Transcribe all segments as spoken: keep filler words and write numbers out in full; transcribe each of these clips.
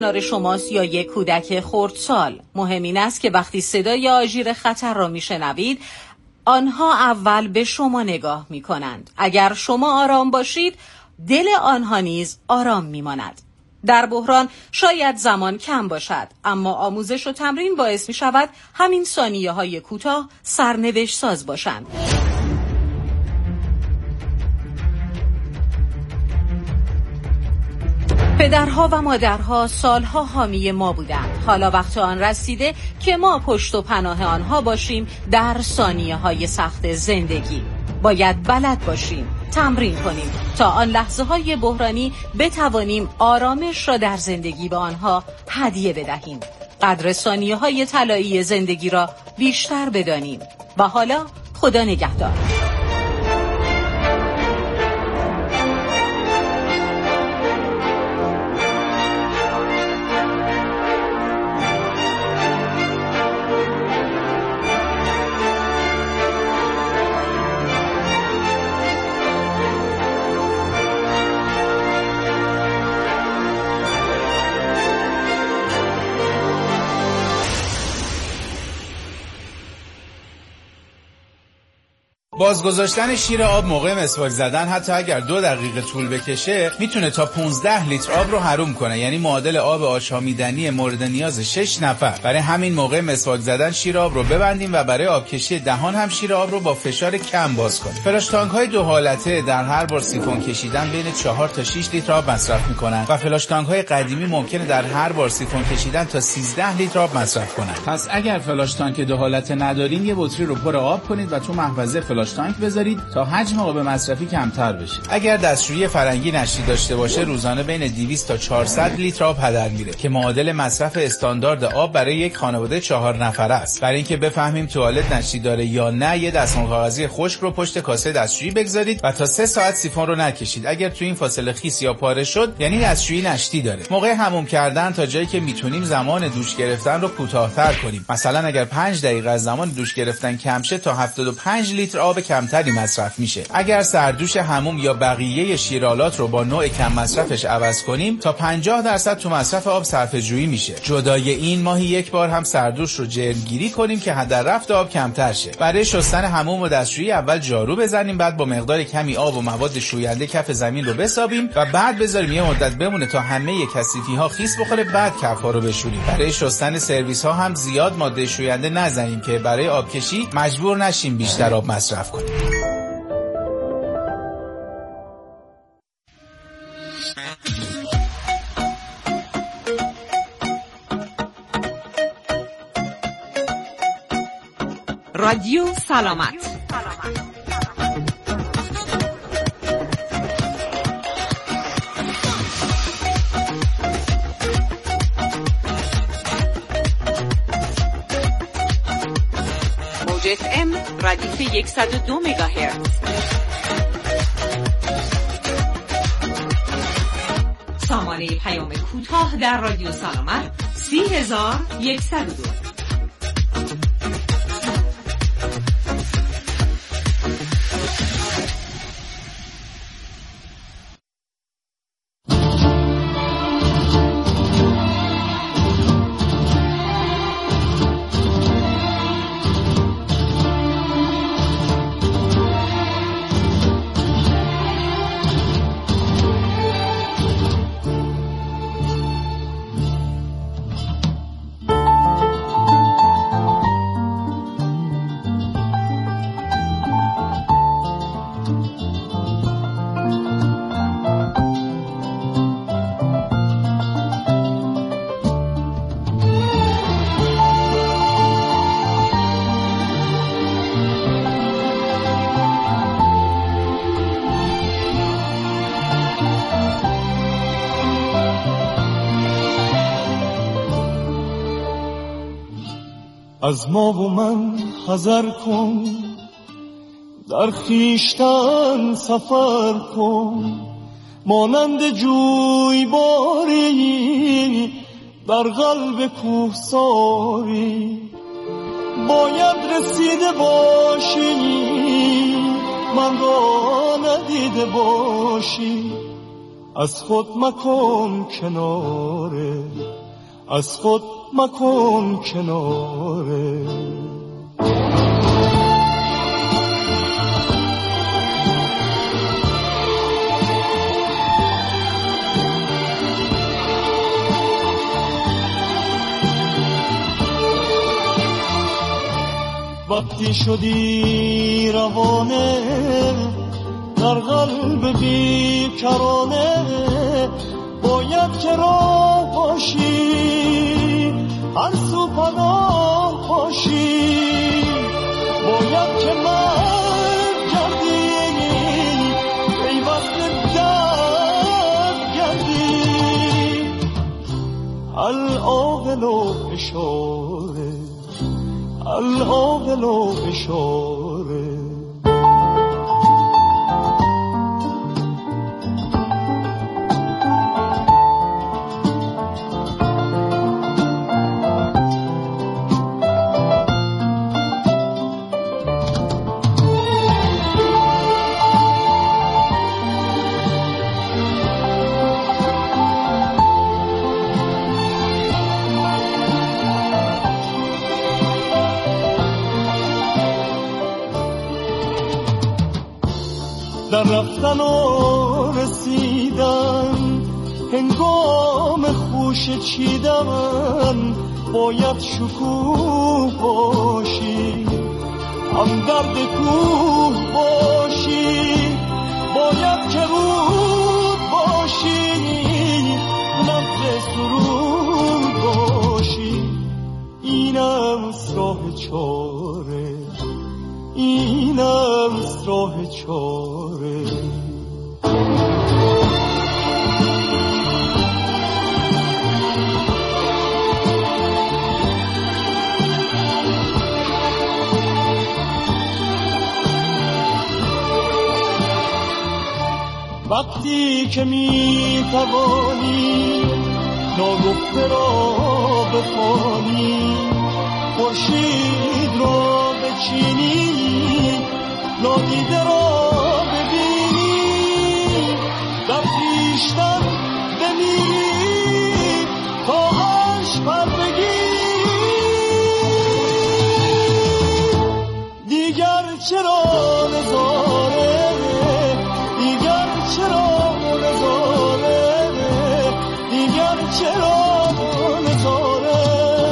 کنار شماست یا یک کودک خردسال. مهم این است که وقتی صدای آژیر خطر را میشنوید، آنها اول به شما نگاه می کنند. اگر شما آرام باشید، دل آنها نیز آرام می ماند. در بحران شاید زمان کم باشد، اما آموزش و تمرین باعث می شود همین ثانیه های کوتاه سرنوشت ساز باشند. پدرها و مادرها سالها حامی ما بودند. حالا وقت آن رسیده که ما پشت و پناه آنها باشیم در ثانیه های سخت زندگی. باید بلد باشیم، تمرین کنیم تا آن لحظه های بحرانی بتوانیم آرامش را در زندگی به آنها هدیه بدهیم. قدر ثانیه های طلایی زندگی را بیشتر بدانیم. و حالا خدا نگهدار. بازگذاشتن شیر آب موقع مسواک زدن حتی اگر دو دقیقه طول بکشه میتونه تا پانزده لیتر آب رو حروم کنه، یعنی معادل آب آشامیدنی مورد نیاز شش نفر. برای همین موقع مسواک زدن شیر آب رو ببندیم و برای آبکشی دهان هم شیر آب رو با فشار کم باز کنیم. فلاش تانک های دو حالته در هر بار سیفون کشیدن بین چهار تا شش لیتر آب مصرف میکنن و فلاش تانک های قدیمی ممکنه در هر بار سیفون کشیدن تا سیزده لیتر آب مصرف کنن. پس اگر فلاش تانک دو حالته ندارین، یه بطری رو پر آب کنید و تو محفظه فلاش تانک بذارید تا حجم آب مصرفی کمتر بشه. اگر دستشویی فرنگی نشتی داشته باشه، روزانه بین دویست تا چهارصد لیتر آب هدر میره که معادل مصرف استاندارد آب برای یک خانواده چهار نفره است. برای اینکه بفهمیم توالت نشتی داره یا نه، یه دستمال کاغذی خشک رو پشت کاسه دستشویی بگذارید و تا سه ساعت سیفون رو نکشید. اگر تو این فاصله خیس یا پاره شد، یعنی دستشویی نشتی داره. موقع حموم کردن تا جایی که میتونیم زمان دوش گرفتن رو کوتاه‌تر کنیم. مثلا اگر پنج دقیقه از زمان دوش گرفتن کم شه، تا هفتاد و پنج لیتر آب کمتری مصرف میشه. اگر سردوش حموم یا بقیه شیرالات رو با نوع کم مصرفش عوض کنیم، تا پنجاه درصد تو مصرف آب صرفه جویی میشه. جدای این، ماهی یک بار هم سردوش رو جرمگیری کنیم که هدر رفت آب کمتر شه. برای شستن حموم و دستشویی اول جارو بزنیم، بعد با مقدار کمی آب و مواد شوینده کف زمین رو بسابیم و بعد بذاریم یه مدت بمونه تا همه کثیفی ها خیس بخوره، بعد کف‌ها رو بشوریم. برای شستن سرویس ها هم زیاد ماده شوینده نزنیم که برای آبکشی مجبور نشیم بیشتر آب مصرف کنیم. رادیو سلامت. موج اف ام ردیف صد و دو مگاهرتز. سامانه پیام کوتاه در رادیو سلامت سی هزار و صد و دو. از ما و من حذر کن، در خویشتن سفر کن، مانند جویباری در قلب کوهساری. باید رسیده باشی من را ندیده باشی، از خود مکن کناره. از خود مکن کناره. وقتی شدی روانه در قلب بیکرانه، باید که راه باشی، هر سو پناه باشی، باید که مرد گردی، پیوست درد گردی. العاقل و اشاره، العاقل و اشاره. در رفتن و رسیدن، هنگام خوش چیدن، باید شکوه باشی، هم درد کوه باشی، باید که رود باشی، نبض سرود باشی. اینم است راه چاره، اینم است راه چاره. وقتی که می توانی ناگفته را بخوانی، خورشید را بچینی، نادیده را ببینی، در خویشتن بمیری تا عرش پر بگیری. دیگر چرا نظاره، دیگر چرا نظاره، دیگر چرا نظاره.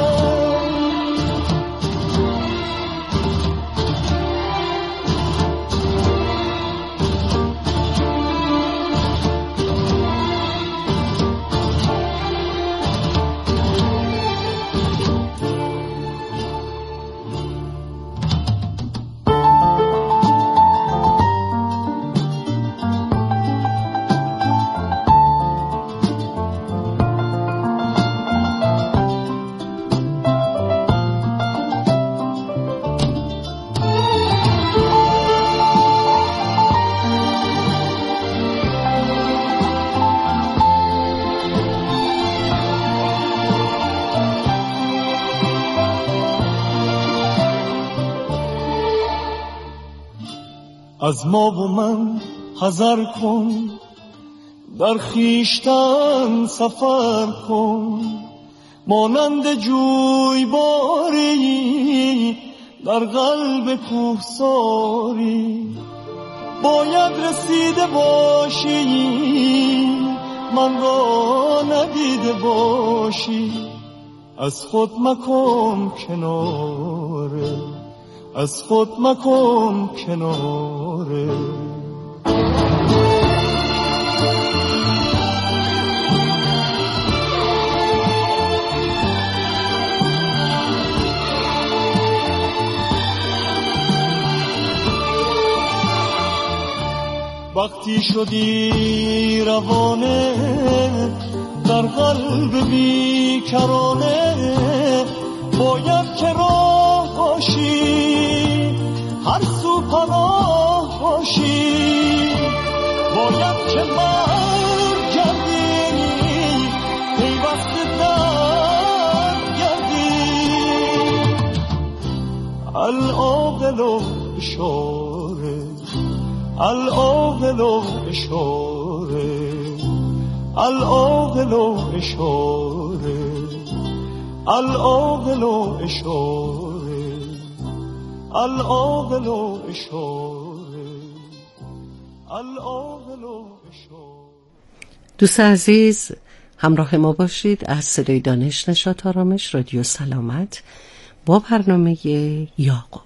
از ما و من حذر کن، در خویشتن سفر کن، مانند جویباری در قلب کوهساری. باید رسیده باشی، من را ندیده باشی، از خود مکن کناره، از خود مکن کناره. وقتی شدی روانه در قلب بیکرانه، باید که راه باشی، هر سو پناه باشی، باید که مرد گردی، پیوست درد گردی. العاقل و اشاره، العاقل و اشاره، العاقل و اشاره. العاقل و اشاره العاقل و اشاره العاقل و اشاره. دوست عزیز، همراه ما باشید از صدای دانش نشاط آرامش رادیو سلامت با برنامه یاقوت.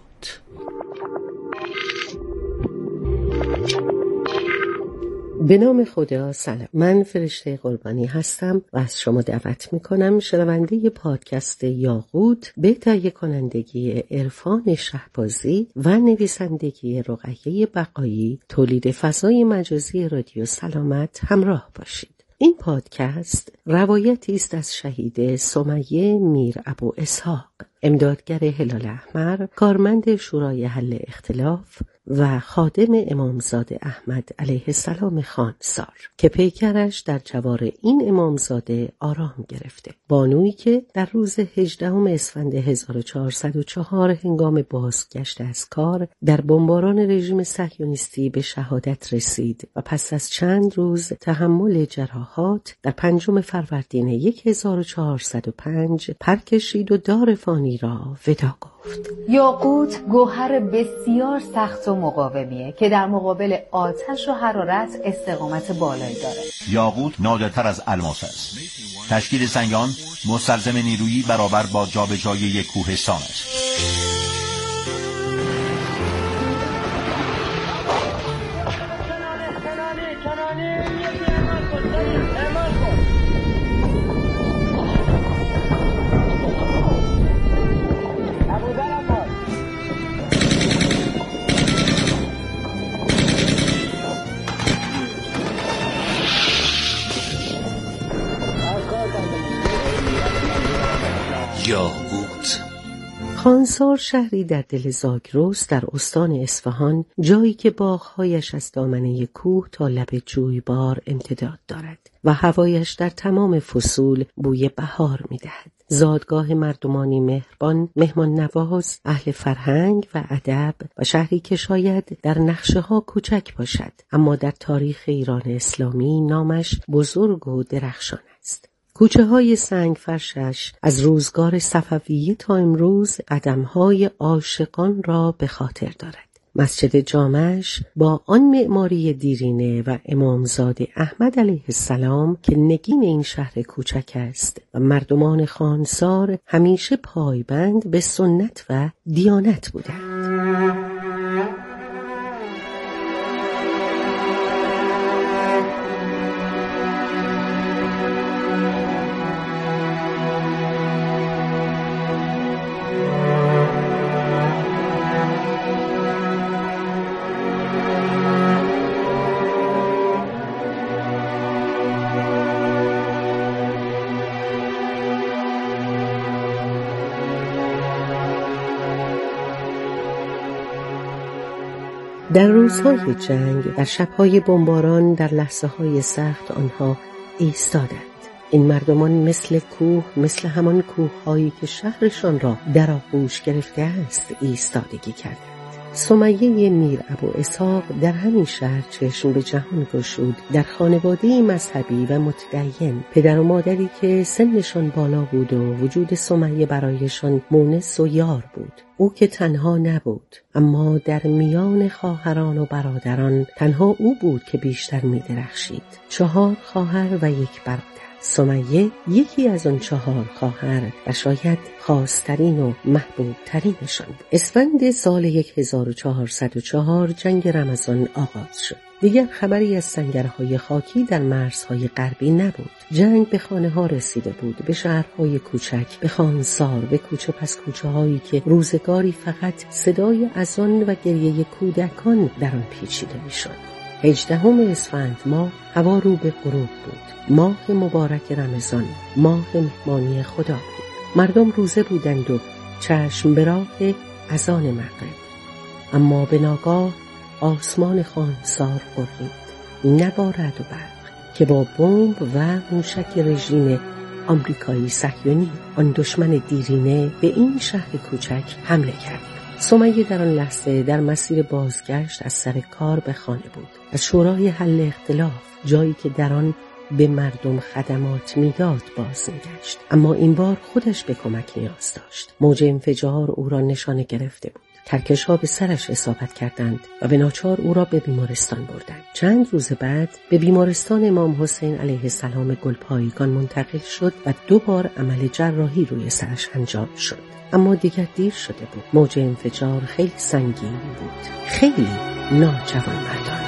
به نام خدا. سلام، من فرشته قربانی هستم و از شما دعوت میکنم شنونده پادکست یاقوت به تهیه کنندگی عرفان شهبازی و نویسندگی رقیه بقایی تولید فضای مجازی رادیو سلامت همراه باشید. این پادکست روایتی است از شهید سمیه میر ابو اسحاق، امدادگر هلال احمر، کارمند شورای حل اختلاف و خادم امامزاده احمد علیه السلام خانسار که پیکرش در جوار این امامزاده آرام گرفته. بانویی که در روز هجدهم اسفند هزار و چهارصد و چهار هنگام بازگشت از کار در بمباران رژیم صهیونیستی به شهادت رسید و پس از چند روز تحمل جراحات در پنجم فروردین هزار و چهارصد و پنج پر کشید و دار فانی را ودا گفت. یاقوت گوهر بسیار سخت و مقاومیه که در مقابل آتش و حرارت استقامت بالایی داره. یاقوت نادرتر از الماس است. تشکیل سنگان مستلزم نیرویی برابر با جابجایی یک کوهستان است. یاقوت. خانسار شهری در دل زاگرس در استان اصفهان، جایی که باغ‌هایش از دامنه کوه تا لب جویبار امتداد دارد و هوایش در تمام فصول بوی بهار می‌دهد. زادگاه مردمانی مهربان، مهمان نواز، اهل فرهنگ و ادب و شهری که شاید در نقشه‌ها کوچک باشد اما در تاریخ ایران اسلامی نامش بزرگ و درخشان است. کوچه های سنگ فرشش از روزگار صفویه تا امروز قدمهای عاشقان را به خاطر دارد. مسجد جامعش با آن معماری دیرینه و امامزاده احمد علیه السلام که نگین این شهر کوچک است و مردمان خانسار همیشه پایبند به سنت و دیانت بودند. در روزهای جنگ، در شبهای بمباران، در لحظه‌های سخت آنها ایستادند. این مردمان مثل کوه، مثل همان کوه‌هایی که شهرشان را در آغوش گرفته است، ایستادگی کردند. سمیه میر ابو اسحاق در همین شهر چشم به جهان گشود. در خانواده مذهبی و متدین، پدر و مادری که سنشان بالا بود و وجود سمیه برایشان مونس و یار بود. او که تنها نبود، اما در میان خواهران و برادران تنها او بود که بیشتر می درخشید. چهار خواهر و یک برادر. سمیه یکی از آن چهار خواهر و شاید خاصترین و محبوب ترینشان بود. اسفند سال هزار و چهارصد و چهار جنگ رمضان آغاز شد. دیگر خبری از سنگرهای خاکی در مرزهای غربی نبود. جنگ به خانه ها رسیده بود، به شهرهای کوچک، به خانسار، به کوچه پس کوچه هایی که روزگاری فقط صدای اذان و گریه کودکان در آن پیچیده میشد. هجدهم اسفند ماه هوا رو به غروب بود. ماه مبارک رمضان، ماه مهمانی خدا بود. مردم روزه بودند و چشم به راه اذان مغرب. اما به ناگاه آسمان خانسار غرید، نه با رعد و برق که با بمب و موشک رژیم آمریکایی صهیونی آن دشمن دیرینه به این شهر کوچک حمله کرد. سمیه در آن لحظه در مسیر بازگشت از سر کار به خانه بود، از شورای حل اختلاف، جایی که در آن به مردم خدمات میداد باز میگشت، اما این بار خودش به کمک نیاز داشت. موج انفجار او را نشانه گرفته بود. ترکش ها به سرش اصابت کردند و به ناچار او را به بیمارستان بردند. چند روز بعد به بیمارستان امام حسین علیه السلام گلپایگان منتقل شد و دو بار عمل جراحی روی سرش انجام شد. اما دیگر دیر شده بود. موج انفجار خیلی سنگین بود، خیلی ناجوان مردانه.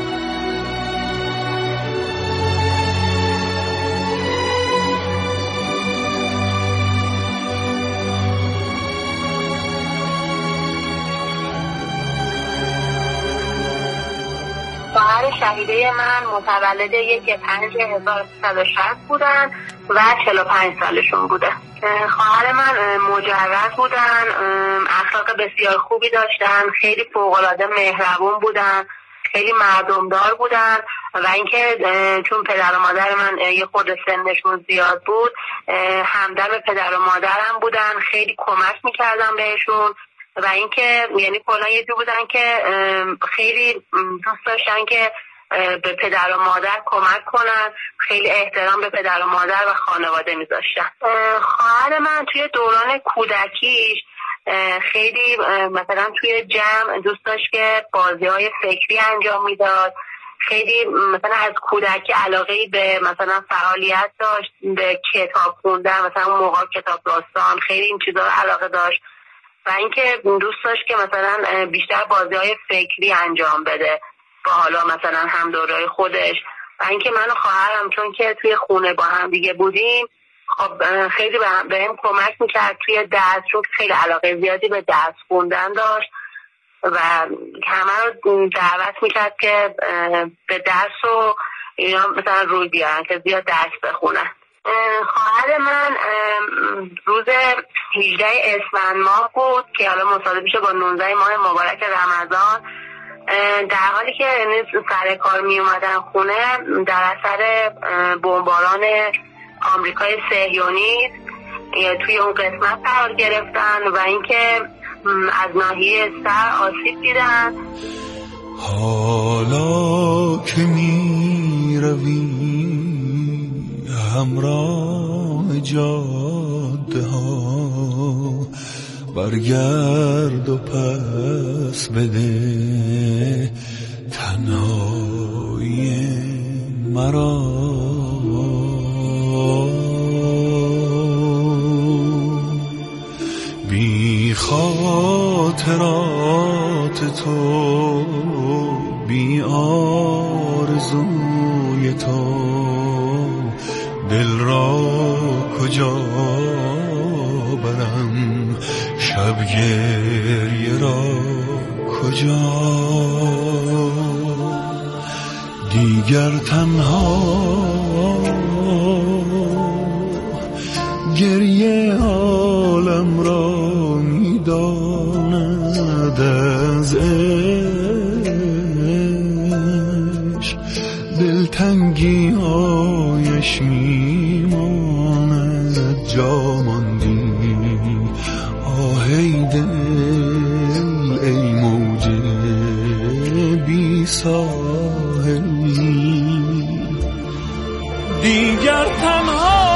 خواهر شهیده من متولد یک پنج هزار و سیصد و شصت بودن و چهل و پنج سالشون بوده. خواهر من مجرد بودن، اخلاق بسیار خوبی داشتن، خیلی فوق‌العاده مهربون بودن، خیلی مردمدار بودن و اینکه چون پدر و مادر من یه خود سنشون زیاد بود همدم پدر و مادرم بودن، خیلی کمک میکردن بهشون و اینکه یعنی کلا یه جور بودن که خیلی دوست داشتن که به پدر و مادر کمک کنن، خیلی احترام به پدر و مادر و خانواده میذاشتن. خواهر من توی دوران کودکیش خیلی مثلا توی جمع دوست داشت که بازی‌های فکری انجام میداد، خیلی مثلا از کودکی علاقه‌ای به مثلا فعالیت داشت، به کتاب خوندن، مثلا اون موقع کتاب داستان، خیلی این چیزا رو علاقه داشت و اینکه دوست داشت که مثلا بیشتر بازی‌های فکری انجام بده با حالا مثلا هم دورای خودش و اینکه من و خواهرم چون که توی خونه با هم دیگه بودیم خب خیلی به هم کمک میکرد توی درس، چون خیلی علاقه زیادی به درس خوندن داشت و همه رو دعوت میکرد که به درس و اینا مثلا روی بیارن که زیاد درس بخونن. خواهر من روز هجده اسفند ماه بود که حالا مصادف میشه با نوزده ماه مبارک رمضان، در حالی که سر کار می اومدن خونه در اثر بمباران آمریکای صهیونیست توی اون قسمت قرار گرفتن و اینکه از ناحیه سر آسیب دیدن. حالا که می روی همراه جاده ها برگرد و پس بده تنهایی مرا، بی خاطرات تو، بی آرزوی تو، دل را کجا برم، شب گریه را کجا، دیگر تنها گریه عالم را میداند، از عشق دلتنگی هایش میماند، جا ماندی آهی دل ای موج بی ساحلی، دیگر تنها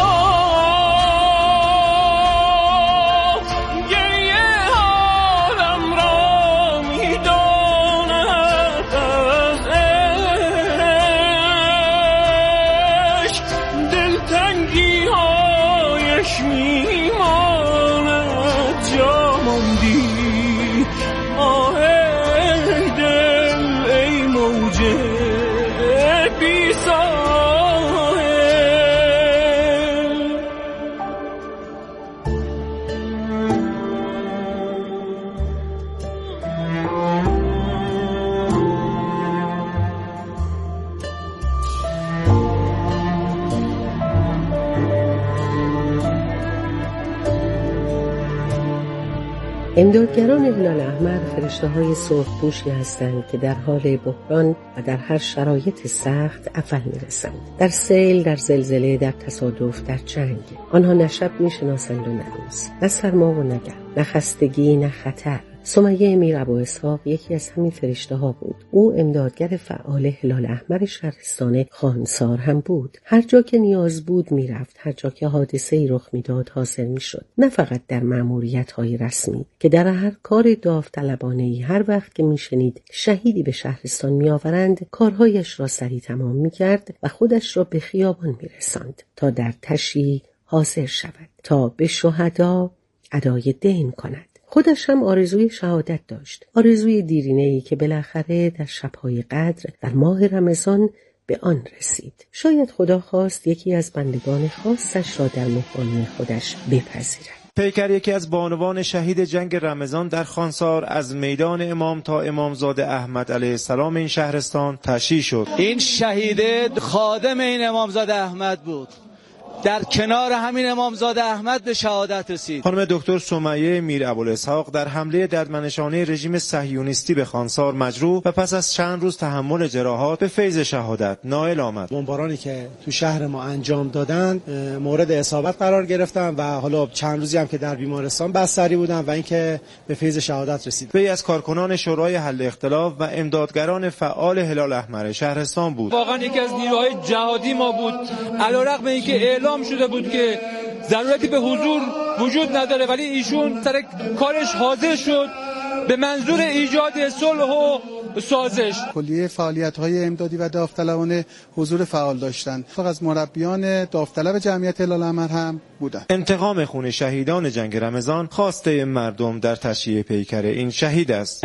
امدادگران هلال احمر فرشته‌های سرخپوشی هستند که در حال بحران و در هر شرایط سخت اول می‌رسند. در سیل، در زلزله، در تصادف، در جنگ. آنها نه شب می‌شناسند و نه روز، نه سرما و نه گرم، نه خستگی نه خطر. سمیه امیر ابو اسحاق یکی از همین فرشته ها بود. او امدادگر فعال هلال احمر شهرستان خانسار هم بود. هر جا که نیاز بود میرفت، هر جا که حادثه‌ای رخ میداد حاضر میشد. نه فقط در مأموریت‌های رسمی که در هر کار داوطلبانه‌ای هر وقت که میشنید شهیدی به شهرستان میآورند، کارهایش را سریع تمام میکرد و خودش را به خیابان میرساند تا در تشییع حاضر شود، تا به شهدا ادای دین کند. خودش هم آرزوی شهادت داشت، آرزوی دیرینه‌ای که بالاخره در شب‌های قدر در ماه رمضان به آن رسید. شاید خدا خواست یکی از بندگان خاصش را در مهمانی خودش بپذیرد. پیکر یکی از بانوان شهید جنگ رمضان در خانسار از میدان امام تا امامزاده احمد علیه السلام این شهرستان تشییع شد. این شهیده خادم این امامزاده احمد بود، در کنار همین امامزاده احمد به شهادت رسید. خانم دکتر سمیه میر ابوالاسحاق در حمله ددمنشانه رژیم صهیونیستی به خانسار مجروح و پس از چند روز تحمل جراحات به فیض شهادت نائل آمد. بمبارانی که تو شهر ما انجام دادن مورد اصابت قرار گرفتن و حالا چند روزی هم که در بیمارستان بستری بودن و اینکه به فیض شهادت رسید. وی از کارکنان شورای حل اختلاف و امدادگران فعال هلال احمر شهرستان بود. واقعا یکی از نیروهای جهادی ما بود، علیرغم اینکه اعلام شده بود که ضرورتی به حضور وجود نداره، ولی ایشون سر کارش حاضر شد به منظور ایجاد صلح و سازش. کلیه فعالیت‌های امدادی و داوطلبانه حضور فعال داشتند. فقط از مربیان داوطلب جمعیت هلال احمر هم بودند. انتقام خون شهیدان جنگ رمضان خواسته مردم در تشییع پیکر این شهید است.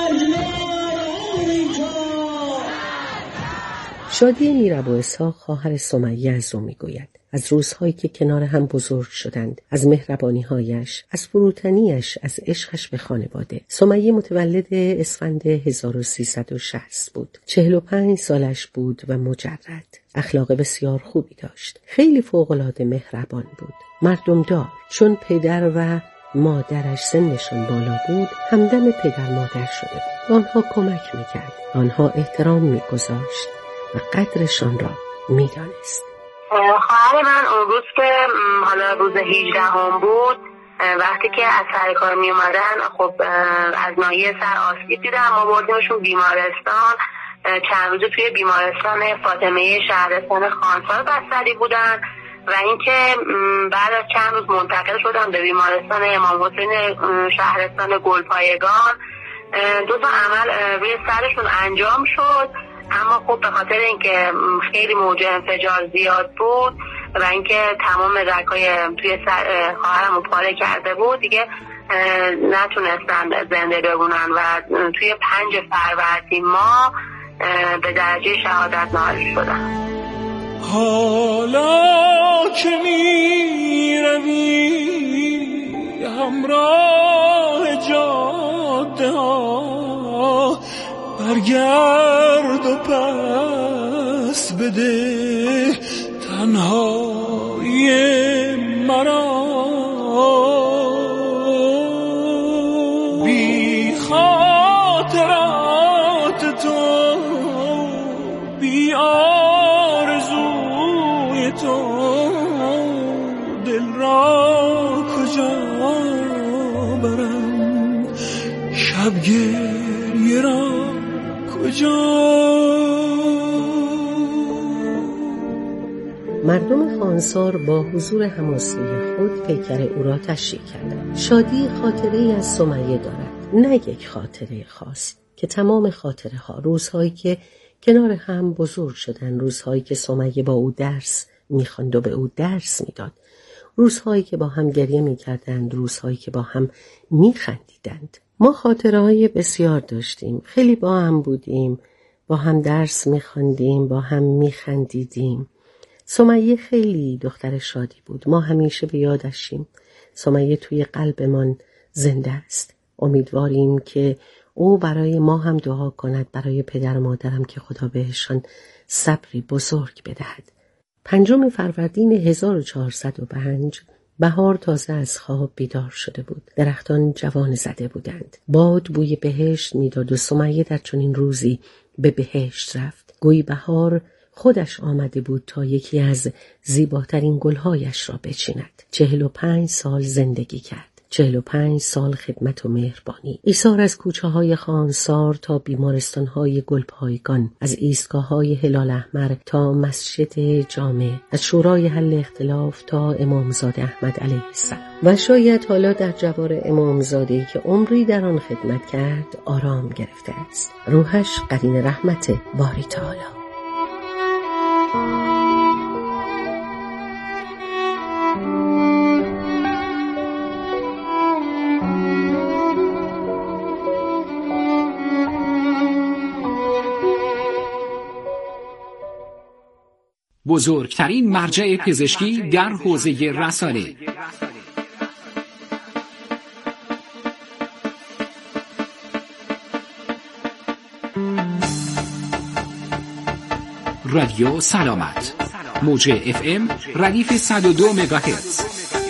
شادی میر ابو اسحاق خواهر سمیه از او میگوید. از روزهایی که کنار هم بزرگ شدند، از مهربانی‌هایش، از فروتنیش، از عشقش به خانواده. سمیه متولد اسفند هزار و سیصد و شصت بود. چهل و پنج سالش بود و مجرد. اخلاق بسیار خوبی داشت. خیلی فوق‌العاده مهربان بود. مردم دار. چون پدر و مادرش سنشان بالا بود، همدم پدر مادر شده بود. آنها کمک میکرد. آنها احترام میگذاشت و قدرشان را میدانست. خواهر من اون روز که حالا روز هجدهم بود، وقتی که از سر کار می اومدن، خب از ناحیه سر آسیب دیدن، ما بردیمشون بیمارستان. چند روز توی بیمارستان فاطمه شهرستان خانسار بستری بودن و اینکه بعد از چند روز منتقل شدن به بیمارستان امام حسین شهرستان گلپایگان. دو تا عمل روی سرشون انجام شد، اما خب به خاطر اینکه خیلی موج انفجار زیاد بود و اینکه تمام رگ‌های توی سر خواهرمو پاره کرده بود، دیگه نتونستن زنده بمونن و توی پنج فروردین ما به درجه شهادت نائل شدن. حالا که می روی همراه جاده ها، برگرد و پس بده تنهایی مرا. بی خاطرات تو، بی آرزوی تو، دل را کجا برم؟ شب گریه را کجا؟ مردم خانسار با حضور حماسی خود پیکر او را تشییع کردند. شادی خاطره‌ای از سمیه دارد، نه یک خاطره خاص، که تمام خاطره ها، روزهایی که کنار هم بزرگ شدن، روزهایی که سمیه با او درس می‌خواند و به او درس میداد، روزهایی که با هم گریه می‌کردند، روزهایی که با هم می‌خندیدند. ما خاطره‌های بسیار داشتیم، خیلی با هم بودیم، با هم درس می‌خواندیم، با هم می‌خندیدیم. سمیه خیلی دختر شادی بود. ما همیشه به یادشیم. سمیه توی قلبمان زنده است. امیدواریم که او برای ما هم دعا کند، برای پدر و مادرم که خدا بهشان صبری بزرگ بدهد. پنجم فروردین هزار و چهارصد و پنج بهار تازه از خواب بیدار شده بود. درختان جوان زده بودند. باد بوی بهشت میداد و سمیه در چنین روزی به بهشت رفت. گویی بهار خودش آمده بود تا یکی از زیباترین گلهایش را بچیند. چهل و پنج سال زندگی کرد. چهل و پنج سال خدمت و مهربانی. ایثار از کوچه های خانسار تا بیمارستان های گلپایگان، از ایستگاه های هلال احمر تا مسجد جامع، از شورای حل اختلاف تا امامزاده احمد علیه السلام. و شاید حالا در جوار امامزاده‌ای که عمری در آن خدمت کرد آرام گرفته است. روحش قرین رحمت باری تعالی. بزرگترین مرجع پزشکی در حوزه رسانه. رادیو سلامت، موج اف ام ردیف صد و دو مگاهرتز.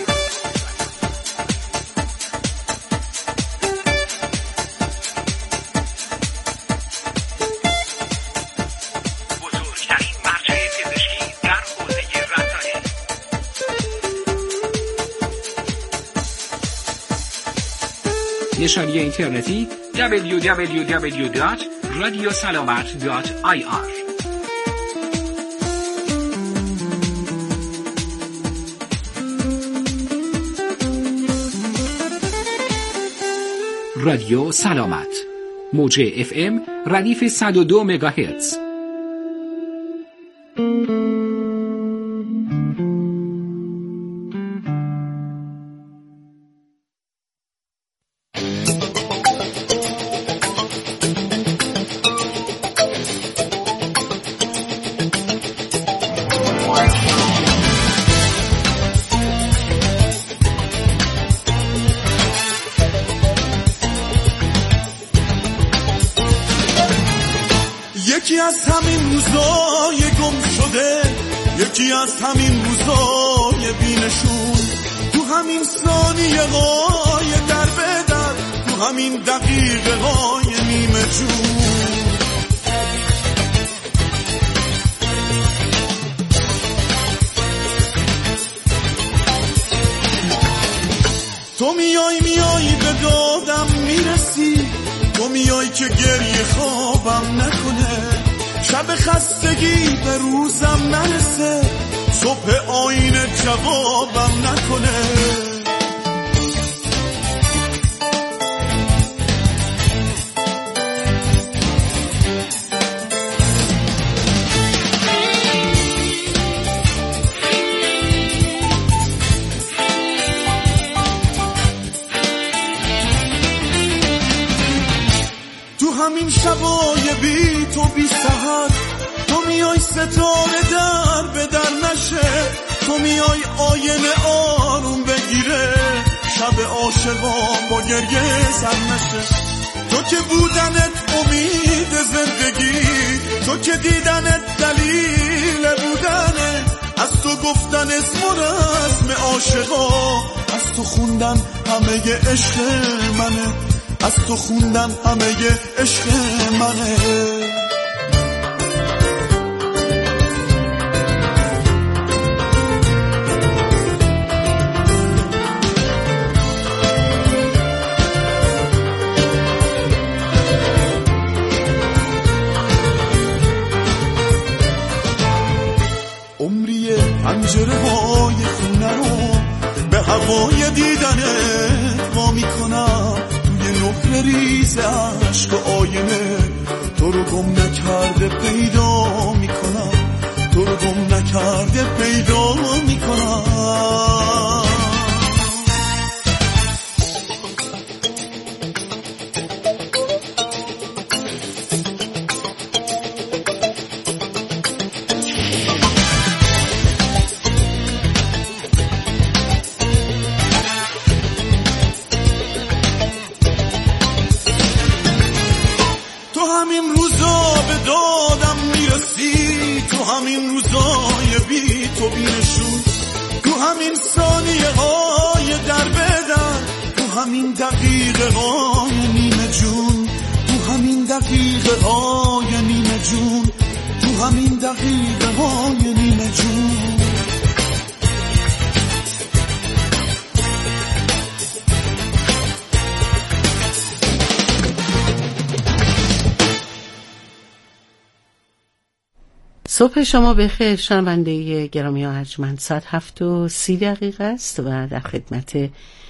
نشانی اینترنتی دبلیو دبلیو دبلیو دات رادیو سلامت دات آی آر. رادیو سلامت، موج اف ام ردیف صد و دو مگاهرتز. یکی از همین روزای گم شده، یکی از همین روزای بینشون، تو همین ثانیه های در به در، تو همین دقیقه های نیمه جون. تو میای میای به دادم میرسی، تو میای که گریه خوابم نکنه، شب خستگی به روزم نرسه، صبح آینه جوابم نکنه. همین شبای بی تو بی سحر، تو میای ستاره در به در نشه، تو میای آینه آروم بگیره، شب عاشقان با گریه سر نشه. تو که بودنت امید زندگی، تو که دیدنت دلیل بودنه، از تو گفتن اسم و رسم عاشقا، از تو خوندن همه عشق منه، از تو خوندن همه عشق منه. عمریه پنجره های خونه رو به هوای دیدنت وا میکنم، نقل ریز عشق و آینه تو رو گم نکرده پیدا میکنم، تو رو گم نکرده پیدا میکنم. همین روزا به دادم میرسی، تو همین روزای بی تو بینشون، تو همین ثانیه های در بدن، تو همین دقیقه های نیمه جون، تو همین دقیقه های نیمه جون، تو همین دقیقه های نیمه جون. صبح شما بخیر شنونده گرامی ارجمند. ساعت هفت و سی دقیقه است و در خدمت